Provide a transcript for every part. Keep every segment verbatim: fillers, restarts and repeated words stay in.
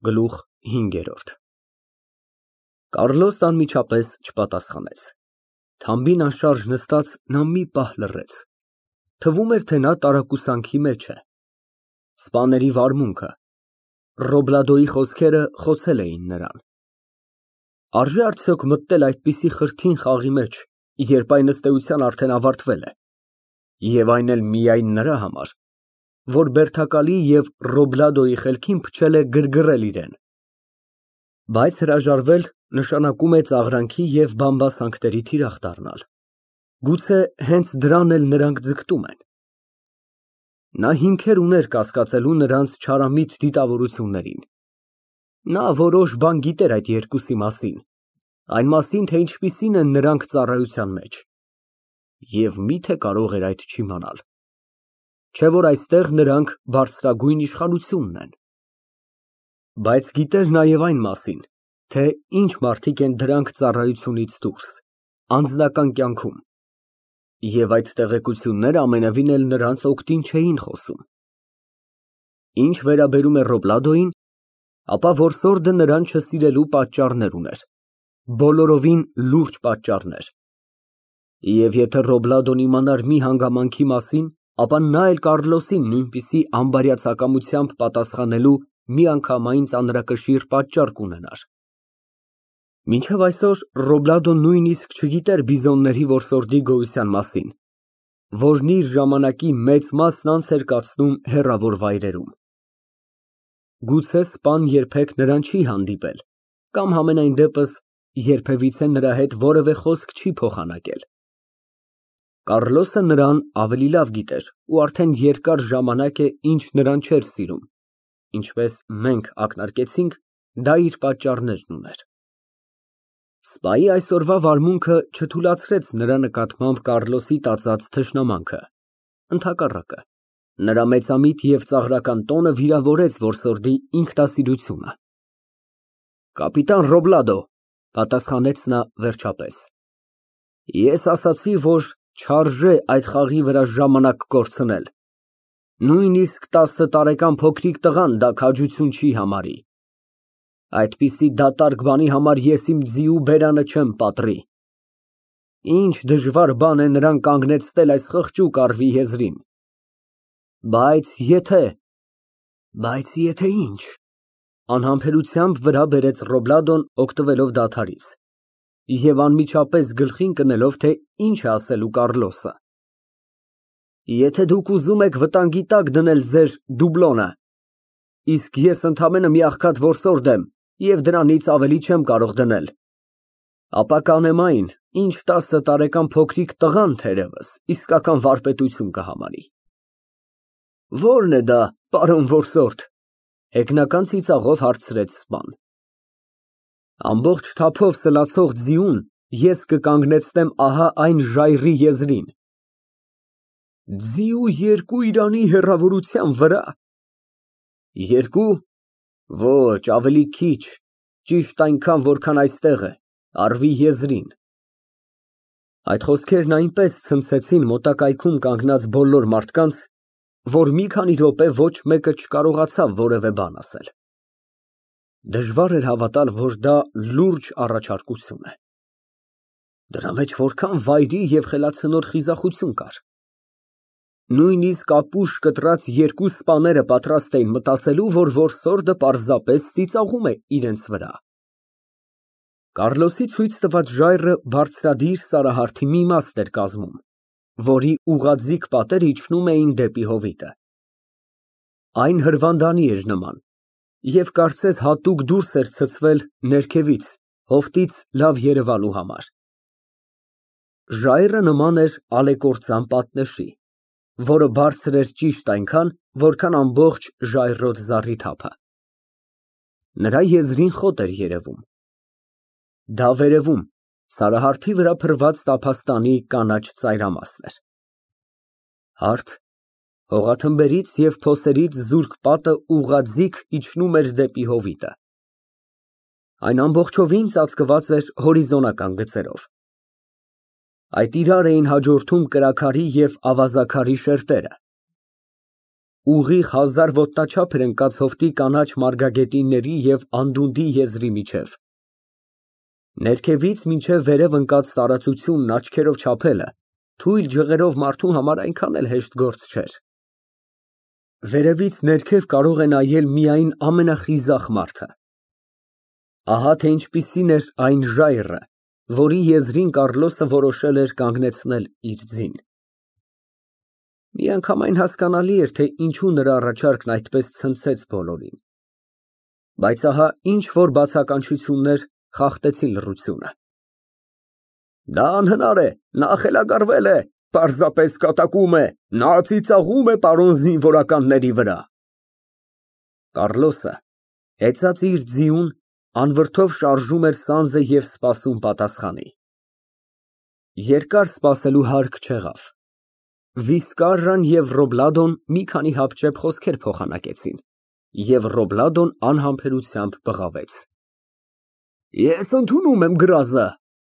Գլուխ հինգերորդ Կառլոսն անմիջապես չպատասխանեց։ Թամբին անշարժ նստած նա մի պահ լռեց։ Թվում էր, թե նա տարակուսանքի մեջ է։ Սպաների վարմունքը, Ռոբլադոյի խոսքերը խոցել էին նրան։ Արժե արդյոք մտնել այդպիսի խրթին խաղի մեջ, երբ այն ըստ էության արդեն ավարտվել է, և այն էլ միայն նրա համար, որ բերդակալի և Ռոբլադոյի խելքին փչել է գրգռել իրեն։ Բայց հրաժարվել նշանակում է ծաղրանքի և բամբասանքների թիրախ դառնալ։ Գուցե հենց դրան էլ նրանք ձգտում են։ Նա հիմքեր ուներ կասկածելու նրանց չարամիտ դիտավորություններին։ Նա որոշ բան գիտեր այդ երկուսի մասին, այն մասին, թե ինչպիսին են նրանք ծառայության մեջ։ Եվ մի՞թե կարող էր այդ չիմանալ։ Չէ՞ որ այստեղ նրանք բարձրագույն իշխանությունն են։ Բայց գիտեր նաև այն մասին, թե ինչ մարդիկ են դրանք ծառայությունից դուրս, անձնական կյանքում, և այդ տեղեկությունները ամենևին էլ նրանց օգտին չէին խոսում։ Ինչ վերաբերում է Ռոբլադոյին, ապա որսորդը նրան չսիրելու պատճառներ ուներ, բոլորովին լուրջ պատճառներ։ Եվ եթե Ռոբլադոն իմանար մի հանգամանքի մասին, ապա նա էլ Կառլոսին նույնպիսի անբարյացակամությամբ պատասխանելու միանգամայն ծանրակշիռ պատճառ կունենար։ Մինչև այսօր Ռոբլադոն նույնիսկ չգիտեր բիզոնների որսորդի գոյության մասին, որն իր ժամանակի մեծ մասն անց էր կացնում հեռավոր վայրերում։ Գուցե սպան երբեք նրան չի հանդիպել, կամ համենայն դեպս երբևիցե նրա հետ որևէ խոսք չի փոխանակել։ Կառլոսը նրան ավելի լավ գիտեր ու արդեն երկար ժամանակ է, ինչ նրան չէր սիրում, ինչպես մենք ակնարկեցինք, դա իր պատճառներն ուներ։ Սպայի այսօրվա վարմունքը չթուլացրեց նրա նկատմամբ Կառլոսի տածած թշնամանքը, ընդհակառակը, նրա մեծամիտ և ծաղրական տոնը վիրավորեց որսորդի ինքնասիրությունը։ Կապիտան Ռոբլադո, պատասխանեց նա վերջապես, ես ասացի, որ չարժե այդ խաղի վրա ժամանակ կորցնել, նույնիսկ տասը տարեկան փոքրիկ տղան դա քաջություն չի համարի։ Այդպիսի դատարկ բանի համար ես իմ ձիու բերանը չեմ պատռի։ Ինչ դժվար բան է նրան կանգնեցնել այս խղճուկ առվի եզրին։ Բայց եթե… Բայց եթե ինչ… Անհամբերությամբ վրա բերեց Ռոբլադոն, օգտվելով դադարից, և անմիջապես գլխին կնելով, թե ինչ է ասելու Կառլոսը։ Եթե դուք ուզում եք վտանգի տակ դնել ձեր դուբլոնը, իսկ ես ընդամենը մի աղքատ որսորդ եմ և դրանից ավելի չեմ կարող դնել, ապա կանեմ այն, ինչ տասը տարեկան փոքրիկ տղան, թերևս, իսկական վարպետություն կհամարի։ Ո՞րն է դա, պարոն որսորդ, հեգնական ծիծաղով հարցրեց սպան։ Ամբողջ թափով սլացող ձիուն ես կկանգնեցնեմ ահա այն ժայռի եզրին։ Ձիու երկու իրանի հեռավորության վրա։ Երկու… Ոչ, ավելի քիչ, ճիշտ այնքան, որքան այստեղ է, առվի եզրին։ Այդ խոսքերն այնպես ցնցեցին մոտակայքում կանգնած բոլոր մարդկանց, որ մի քանի րոպե ոչ մեկը չկարողացավ որևէ բան ասել։ Դժվար էր հավատալ, որ դա լուրջ առաջարկություն է։ Դրա մեջ որքան վայրի և խելացնոր խիզախություն կար։ Նույնիսկ ապուշ կտրած երկու սպաները պատրաստ էին մտածելու, որ որսորդը պարզապես ծիծաղում է իրենց վրա։ Կառլոսի ցույց տված ժայռը բարձրադիր սարահարթի մի մասն էր կազմում, որի ուղղաձիգ պատերը իջնում էին դեպի հովիտը։ Այն հրվանդանի էր նման և կարծես հատուկ դուրս էր ցցվել ներքևից, հովտից լավ երևալու համար։ Ժայռը նման էր ալեկոծան պատնեշի, որը բարձր էր ճիշտ այնքան, որքան ամբողջ ժայռոտ զառիթափը։ Նրա եզրին խոտ էր երևում։ Դա վերևում, սարահարթի վրա փռված տափաստանի կանաչ ծայրամասն էր։ Հարթ, հողաթմբերից և փոսերից զուրկ պատը ուղղաձիգ իջնում էր դեպի հովիտը։ Այն ամբողջովին ծածկված էր հորիզոնական գծերով։ Այդ իրար էին հաջորդում կրաքարի և ավազաքարի շերտերը։ ուղիղ հազար ոտնաչափ էր ընկած հովտի կանաչ մարգագետինների և անդունդի եզրի միջև։ Ներքևից մինչև վերև ընկած տարածությունն աչքերով չափելը թույլ ջղերով մարդու համար այնքան էլ հեշտ գործ չէր։ Վերևից ներքև կարող է նայել միայն ամենախիզախ մարդը։ Ահա թե ինչպիսին էր այն ժայռը, որի եզրին Կառլոսը որոշել էր կանգնեցնել իր ձին։ Միանգամայն հասկանալի էր, թե ինչու նրա առաջարկն այդպես ցնցեց բոլորին։ Բայց ահա ինչ-որ բացականչություններ խախտեցին լռությունը։ Դա անհնար է, նա խելագարվել է, պարզապես կատակում է, նա ծիծաղում է պարոն զինվորականների վրա։ Կառլոսը, հեծած իր ձիուն, անվրդով շարժում էր սանձը և սպասում պատասխանի։ Երկար սպասելու հարկ չեղավ։ Վիսկարրան և Ռոբլադոն մի քանի հապճեպ խոսքեր փոխանակեցին, և Ռոբլադոն անհամբերությամբ բղավեց. Ես ընդունում եմ գրազը։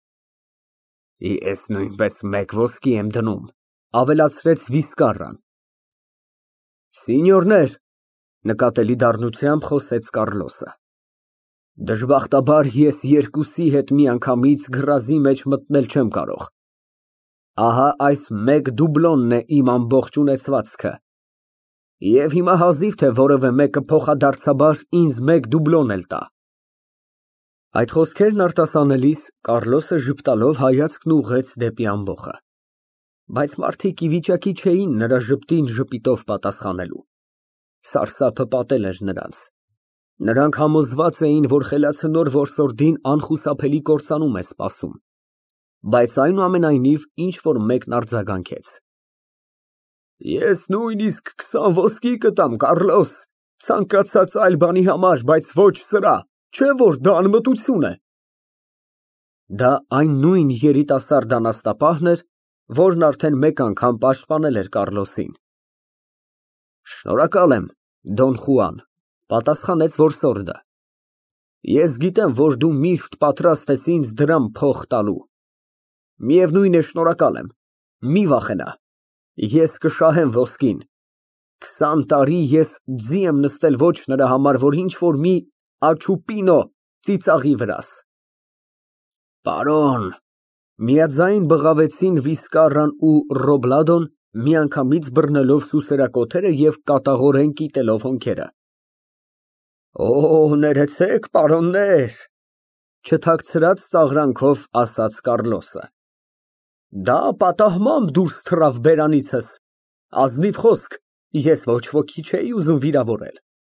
Ես նույնպես մեկ ոսկի եմ դնում, ավելացրեց Վիսկարրան։ Սինյորներ, նկատելի դառնությամբ խոսեց Կառլոսը, դժբախտաբար ես երկուսի հետ միանգամից գրազի մեջ մտնել չեմ կարող։ Ահա այս մեկ դուբլոնն է իմ ամբողջ ունեցվածքը, և հիմա հազիվ թե որևէ մեկը փոխադարձաբար ինձ մեկ դուբլոն էլ տա։ Այդ խոսքերն արտասանելիս Կառլոսը ժպտալով հայացքն ուղղեց դեպի ամբոխը, բայց մարդիկ ի վիճակի չէին նրա ժպտին ժպիտով պատասխանելու։ Սարսափը պատել էր նրանց։ Նրանք համոզված էին, որ խելացնոր որսորդին անխուսափելի կործանում է սպասում, բայց այնուամենայնիվ ինչ֊որ մեկն արձագանքեց. Ես նույնիսկ քսան ոսկի կտամ, Կառլոս, ցանկացած այլ բանի համար, բայց ոչ սրա, չէ՞ որ դա անմտություն է։ Դա այն նույն երիտասարդ անաստապահն էր, որն արդեն մեկ անգամ պաշտպանել էր Կառլոսին։ Շնորհակալ եմ, Դոն Խուան, պատասխանեց որսորդը։ Ես գիտեմ, որ դու միշտ պատրաստ ես ինձ դրամ փող տալու։ Միևնույն է, շնորհակալ եմ, մի վախենա, ես կշահեմ ոսկին, քսան տարի ես ձի եմ նստել ոչ նրա համար, որ ինչ֊որ մի աչուպինո ծիծաղի վրաս։ Պարոն, միաձայն բղավեցին Վիսկարրան ու Ռոբլադոն, միանգամից բռնելով սուսերակոթերը և կատաղորեն կիտելով հոնքերը։ Օ, ներեցեք, պարոններ, չթաքցրած ծաղրանքով ասաց Կառլոսը։ Դա պատահմամբ դուրս թռավ բերանիցս, ազնիվ խոսք, ես ոչ ոքի չէի ուզում վիրավորել։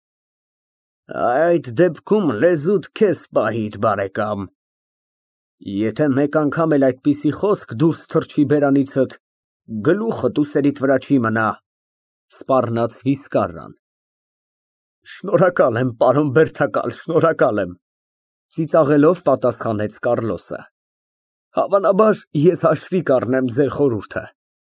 Այդ դեպքում լեզուդ քեզ պահիր, բարեկամ, եթե մեկ անգամ էլ այդպիսի խոսք դուրս թռչի բերանիցդ, գլուխդ ուսերիդ վրա չի մնա, սպառնաց Վիսկարրան։ Շնորհակալ եմ, պարոն բերդակալ, շնորհակալ եմ, ծիծաղելով պատասխանեց Կառլոսը։ Հավանաբար ես հաշվի կառնեմ ձեր խորհուրդը։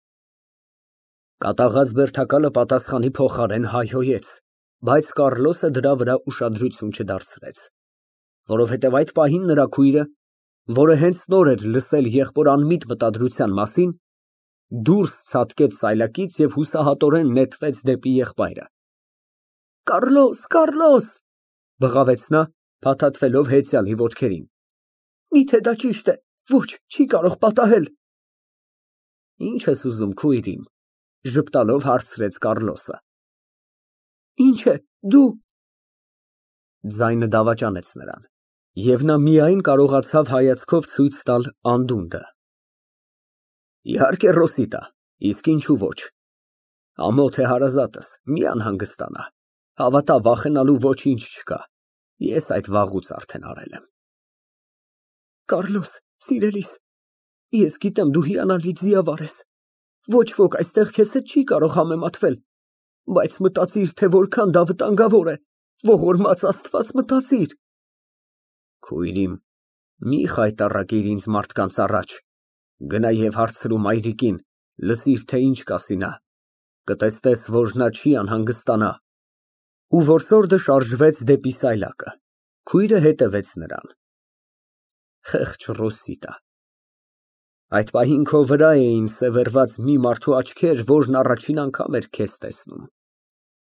Կատաղած բերդակալը պատասխանի փոխարեն հայհոյեց, բայց Կառլոսը դրա վրա ուշադրություն չդարձրեց, որովհետև այդ պահին նրա քույրը, որը հենց նոր էր լսել եղբոր անմիտ մտադրության մասին, դուրս ցատկեց սայլակից և հուսահատորեն նետվեց դեպի եղբայրը։ Կառլոս, Կառլոս, բղավեց նա, փաթաթվելով հեծյալի ոտքերին։ Միթե դա ճիշտ է, ոչ, չի կարող պատահել։ Ինչ ես ուզում, քույր իմ, ժպտալով հարցրեց Կառլոսը։ Ինչ է, դու։ Ձայնը դավաճանեց նրան, և նա միայն կարողացավ հայացքով ցույց տալ անդունդը։ Իհարկե, Ռոսիտա, իսկ ինչու ոչ։ Ամոթ է հարազատս, մի անհանգստանա, հավատա, վախենալու ոչինչ չկա, ես այդ վաղուց արդեն արել եմ։ Կառլոս, սիրելիս, ես գիտեմ դու հիանալի ձիավար ես, ոչ ոք այստեղ քեզ հետ չի կարող համեմատվել, բայց մտածիր, թե որքան դա վտանգավոր է, ողորմած Աստված, մտածիր։ Քույր իմ, մի խայտառակիր ինձ մարդկանց առաջ, գնա և հարցրու մայրիկին, լսիր, թե ինչ կասի նա, կտեսնես, որ նա չի անհանգստանա։ Ու որսորդը շարժվեց դեպի սայլակը, քույրը հետևեց նրան։ Խեղճ Ռոսիտա, այդ պահին քո վրա էին սևեռված մի մարդու աչքեր, որն առաջին անգամ էր քեզ տեսնում։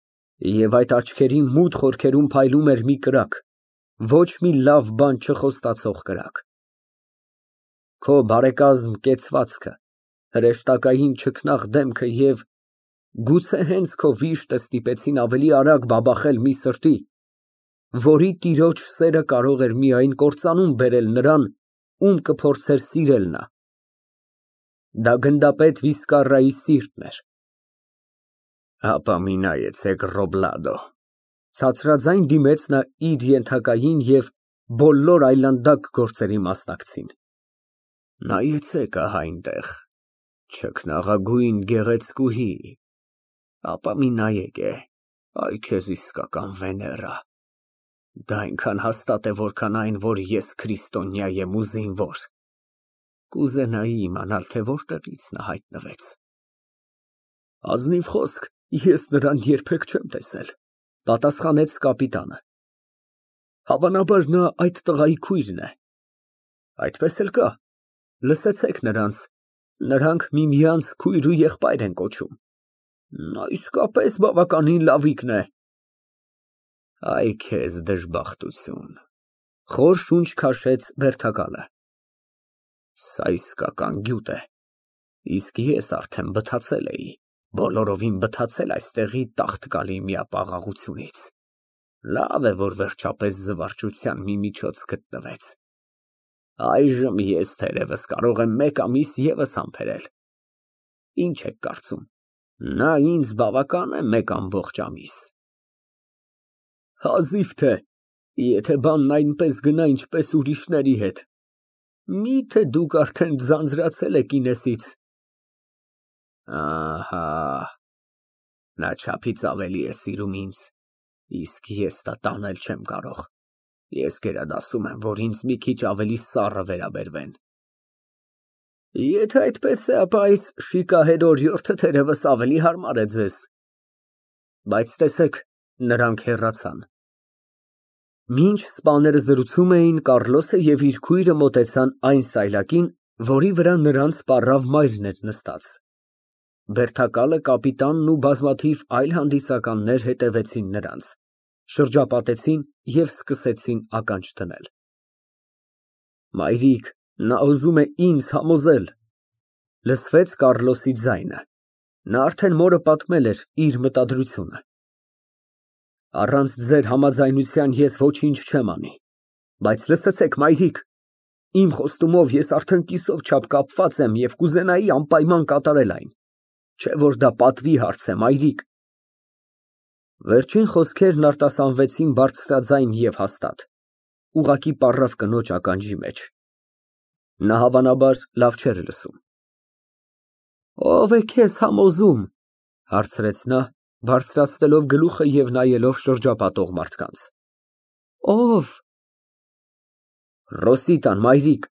Եվ այդ աչքերի մութ խորքերում փայլում էր մի կրակ, ոչ մի լավ բան չխոստացող կրակ։ Քո բարեկազմ կեցվածքը, հրեշտակային չքնաղ դեմքը և գուցե հենց քո վիշտը ստիպեցին ավելի արագ բաբախել մի սրտի, որի տիրոջ սերը կարող էր միայն կործանում բերել նրան, ում կփորձեր սիրել նա։ Դա գնդապետ Վիսկարրայի սիրտն էր։ Հապա մի նայեցեք, Ռոբլադո, ցածրաձայն դիմեց նա իր ենթակային և բոլոր այլանդակ գործերի մասնակցին։ Նայեցեք ահա այնտեղ, չքնաղագույն գեղեցկուհի, ապա մի նայեք է, այ քեզ իսկական Վեներա, դա այնքան հաստատ է, որքան այն, որ ես քրիստոնյա եմ ու զինվոր, կուզենայի իմանալ, թե որտեղից նա հայտնվեց։ Ազնիվ խոսք, ես նրան երբեք չեմ տեսել, պատասխանեց կապիտանը։ Հավանաբար նա այդ տղայի քույրն է։ Այդպես էլ կա, լսեցեք նրանց, նրանք միմյանց քույր ու եղբայր են կոչում։ Նա իսկապես բավականին լավիկն է։ Այ քեզ դժբախտություն, խոր շունչ քաշեց Բերդակալը։ Սա իսկական գյուտ է, իսկ ես արդեն բթացել էի, բոլորովին բթացել այստեղի տաղտկալի միապաղաղությունից։ Լավ է, որ վերջապես զվարճության մի միջոց գտնվեց։ Այժմ ես թերևս կարող եմ մեկ ամիս ևս համբերել։ Ինչ եք կարծում, նա ինձ բավական է մեկ ամբողջ ամիս։ Հազիվ թե, եթե բանն այնպես գնա, ինչպես ուրիշների հետ։ Միթե դուք արդեն ձանձրացել եք ինեսից։ Ահա, նա չափից ավելի է սիրում ինձ, իսկ ես դա տանել չեմ կարող։ Ես գերադասում եմ, որ ինձ մի քիչ ավելի սառը վերաբերվեն։ Եթե այդպես է, ապա այս շիկահեր օրիորդը թերևս ավելի հարմար է ձեզ։ Բայց տեսեք, նրանք հեռացան։ Մինչ սպաները զրուցում էին, Կառլոսը և իր քույրը մոտեցան այն սայլակին, որի վրա նրանց սպառավ մայրն էր նստած։ Բերդակալը, կապիտանն ու բազմաթիվ այլ հանդիսականներ հետևեցին նրանց, շրջապատեցին և սկսեցին ականջ դնել։ Մայրիկ, նա ուզում է ինձ համոզել, լսվեց Կառլոսի ձայնը, նա արդեն մորը պատմել էր իր մտադրությունը։ Առանց ձեր համաձայնության ես ոչինչ չեմ անի, բայց լսեցեք, մայրիկ, իմ խոստումով ես արդեն կիսով չափ կապված եմ և կուզենայի անպայման կատարել այն, չէ որ դա պատվի հարց է, մայրիկ։ Վերջին խոսքերն արտասանվեցին բարձրաձայն և հաստատ, ուղղակի պառավ կնոջ ականջի մեջ։ Նա հավանաբար լավ չէր լսում։ Ո՞վ է քեզ համոզում, հարցրեց նա, բարձրացնելով գլուխը և նայելով շրջապատող մարդկանց։ Ո՞վ։ Ռոսիտան, մայրիկ։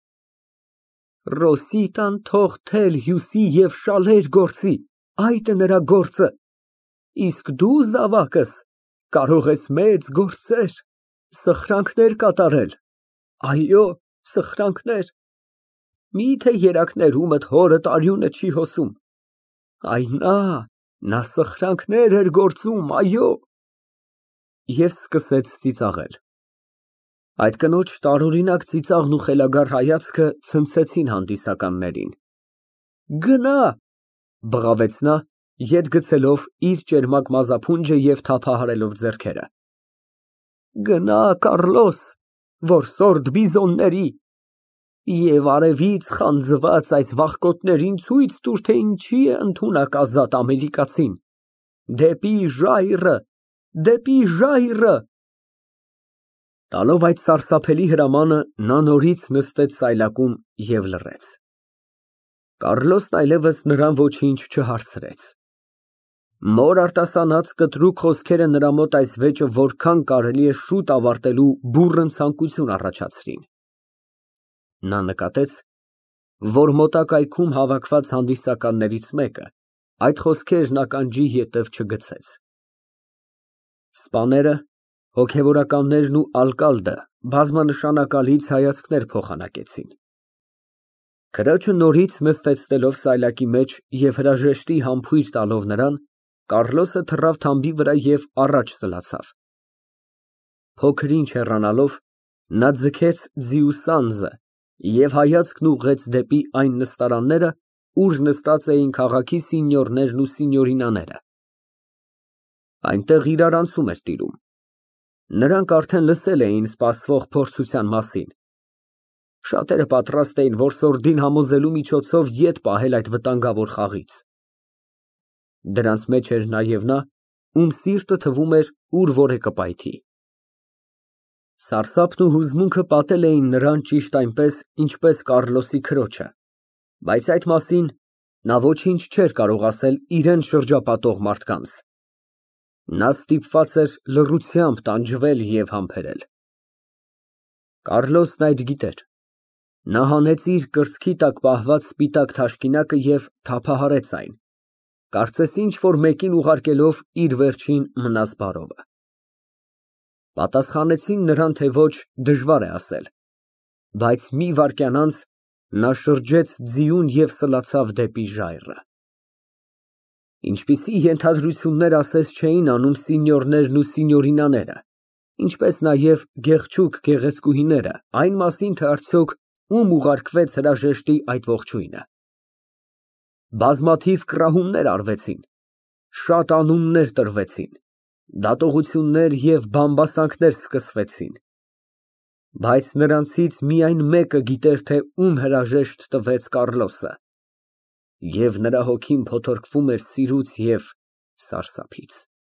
Ռոսիտան թող թել հյուսի և շալեր գործի, այդ է նրա գործը, իսկ դու, զավակս, կարող ես մեծ գործեր, սխրանքներ կատարել, այո, սխրանքներ, միթե երակներումդ հորդ արյունը չի հոսում, այ նա, նա սխրանքներ էր գործում, այո։ Եվ սկսեց ծիծաղել։ Այդ կնոջ տարօրինակ ծիծաղն ու խելագար հայացքը ցնցեցին հանդիսականներին։ Գնա, բղավեց նա, ետ գցելով իր ճերմակ մազափունջը և թափահարելով ձեռքերը։ Գնա, Կառլոս, որսորդ բիզոնների, և արևից խանձված այս վախկոտներին ցույց տուր, թե ինչի է ընդունակ ազատ ամերիկացին, դեպի ժայռը, դեպի ժայռը։ Տալով այդ սարսափելի հրամանը, նա նորից նստեց սայլակում և լռեց։ Կառլոսն այլևս նրան ոչինչ չհարցրեց։ Մոր արտասանած կտրուկ խոսքերը նրա մոտ այս վեճը որքան կարելի է շուտ ավարտելու բուռն ցանկություն առաջացրին։ Նա նկատեց, որ մոտակայքում հավաքված հանդիսականներից մեկը այդ խոսքերն ականջի ետև չգցեց։ Սպաները, հոգևորականներն ու ալկալդը բազմանշանակալից հայացքներ փոխանակեցին։ Քրոջը նորից նստեցնելով սայլակի մեջ և հրաժեշտի համբույր տալով նրան, Կառլոսը թռավ թամբի վրա և առաջ սլացավ։ Փոքր ինչ հեռանալով, նա ձգեց ձիու սանձը և հայացքն ուղղեց դեպի այն նստարանները, ուր նստած էին քաղաքի սենյորներն ու սենյորինաները։ Այնտեղ իրարանցում էր տիրում։ Նրանք արդեն լսել էին սպասվող փորձության մասին։ Շատերը պատրաստ էին որսորդին համոզելու միջոցով ետ պահել այդ վտանգավոր խաղից։ Դրանց մեջ էր նաև նա, ում սիրտը թվում էր ուր որ է կպայթի։ Սարսափն ու հուզմունքը պատել էին նրան ճիշտ այնպես, ինչպես Կառլոսի քրոջը, բայց այդ մասին նա ոչինչ չէր կարող ասել իրան շրջապատող մարդկանց։ Նա ստիպված էր լռությամբ տանջվել և համբերել։ Կառլոսն այդ գիտեր։ Նա հանեց իր կրծքի տակ պահված սպիտակ թաշկինակը և թափահարեց այն, կարծես ինչ֊որ մեկին ուղարկելով իր վերջին մնաս բարովը։ Պատասխանեցին նրան, թե ոչ, դժվար է ասել, բայց մի վայրկյան անց նա շրջեց ձիուն և սլացավ դեպի ժայռը։ Ինչպիսի ենթադրություններ ասես չէին անում սենյորներն ու սենյորինաները, ինչպես նաև գեղեցիկ գեղեցկուհիները այն մասին, թե արդյոք ում ուղարկվեց հրաժեշտի այդ ողջույնը։ Բազմաթիվ կռահումներ արվեցին, շատ անուններ տրվեցին, դատողություններ և բամբասանքներ սկսվեցին, բայց նրանցից միայն մեկը գիտեր, թե ում հրաժեշտ տվեց Կառլոսը, և նրա հոգին փոթորկվում էր սիրուց և սարսափից։